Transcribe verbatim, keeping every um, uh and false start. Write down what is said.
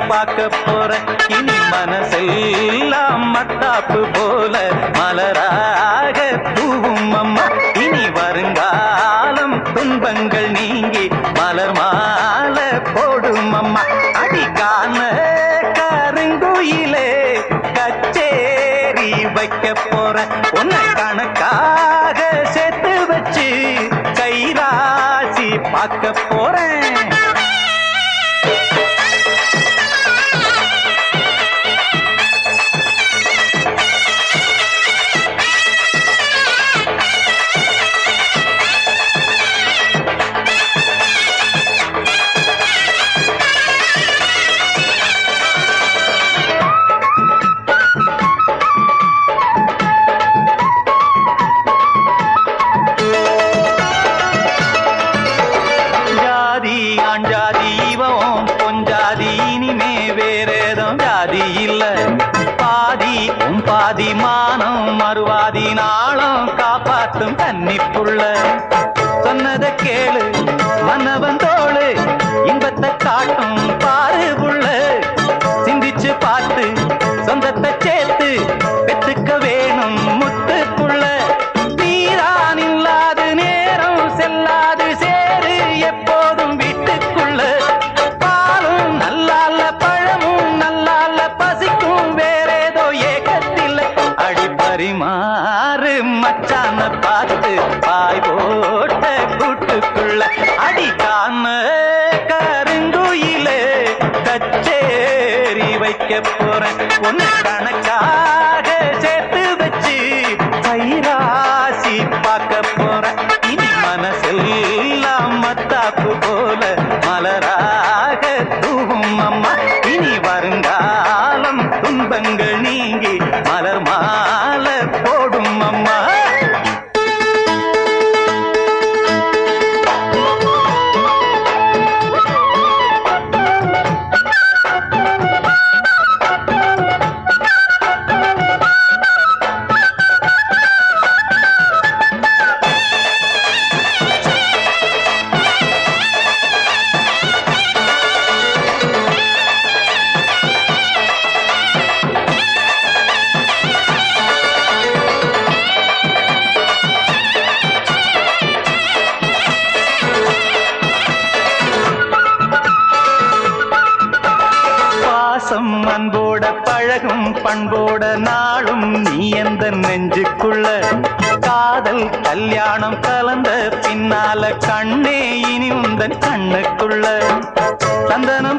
பார்க்க போற இனி மனசெல்லாம் மத்தாப்பு போல மலராக தூவும் அம்மா இனி வருங்காலம் துன்பங்கள் நீங்கி மலர் மாலை போடும் அம்மா அடிக்கான கருங்குயிலே கச்சேரி வைக்க போற உன்னை கணக்காக சேர்த்து வச்சு கைராசி பார்க்க போறேன். ஆஞ்சாதி இவன் பொஞ்சாதி இனிமே வேறேதும் ஜாதி இல்ல பாதி உன் பாதி மானம் மறுவாதி நாளும் காப்பாத்தும் கன்னிப்புள்ள சொன்னதை கேளு மன்னவன் தோளு இன்பத்தை காட்டும் பாரு புள்ள சிந்திச்சு பார்த்து சொந்தத்தை சேர்த்து பெத்துக்க வேணும் முத்து புள்ள நீதான் இல்லாது நேரம் செல்லாது சேரு எப்போதும் வீட்டுக்குள்ள பாலும் நல்லால பழமும் நல்லால பசிக்கும் வேறேதோ ஏகத்தில் அடிப்பரிமாறு மச்சான பார்த்து பாய் போட்ட கூட்டுக்குள்ள அடிக்கான கருங்குயிலே கச்சேரி வைக்க போறேன் ஒன்னு கணக்காக சேர்த்து வச்சு கைராசி பார்க்க போறேன் இனி மனசெல்லாம் மத்தாப்பு போல மலராக தூவும் அம்மா இனி வருங்காலம் துன்பங்கள் நீங்கி மலர் மாலை போடும் அம்மா. அன்போட பழகும் பண்போட நாளும் நீ எந்த நெஞ்சுக்குள்ள காதல் கல்யாணம் கலந்த பின்னால கண்ணே இனி உந்தன் கண்ணுக்குள்ள சந்தன